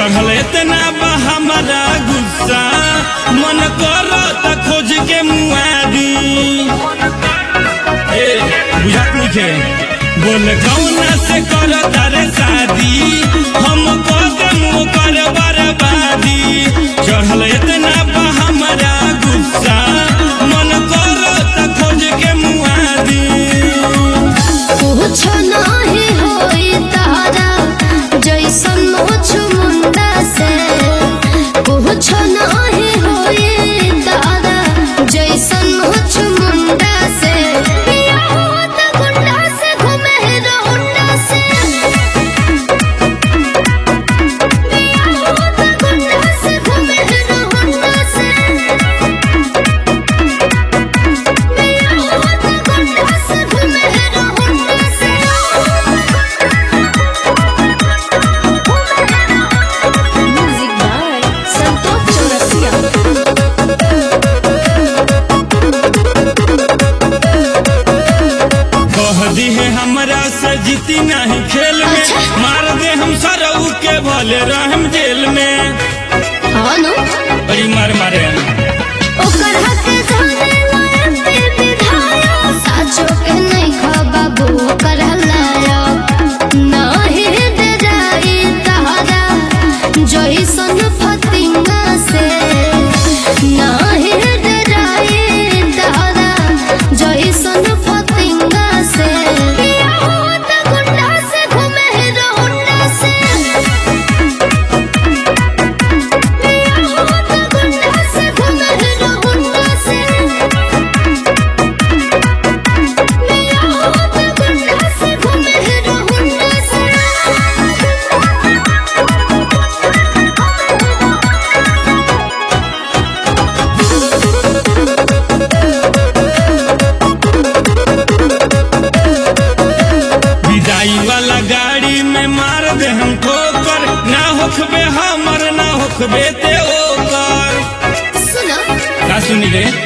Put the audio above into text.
चढ़ल इतना बा हमारा गुस्सा मन करो त खोज के मुआदी बुझात नहीं बोल कौना से कर तारे शादी हम कदम कर बर्बादी चढ़ल इतना बा हमारा गुस्सा मन करो त खोज के मुआदी कुछ नहीं होई तारा जैसन मोछ मुंडा से कुछ नहीं होई तारा जैसन मोछ मुंडा से गुंडा से घूमे रोंडा से गुंडा से घूमे रोंडा से गुंडा से घूमे रोंडा से Music by Santosh Chaurasia. कह दी है हमरा से जीती नहीं खेल में मार दे हम सरऊ के भले रहम जेल में हाँ नो बड़ी मार मारे ओकर हक जाने लायक विधाया साचो के नहीं खबा बो कर हलाया नाही दे जाई तारा जैसन फतिंगा से नाही दे जाई तारा जैसन फतिंगा से गुंडा से घूमे रोंडा से गुंडा से घूमे रोंडा से गुंडा से घूमे रोंडा से विदाई वाला गाड़ी में मार दे हम ठोकर ना होखबे हमर ना होखबे ते ओकर सुना का सुनी रे